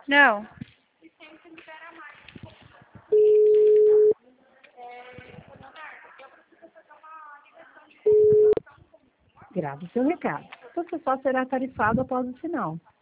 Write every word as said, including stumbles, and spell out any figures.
Não. Grave seu recado. Você só será tarifado após o sinal.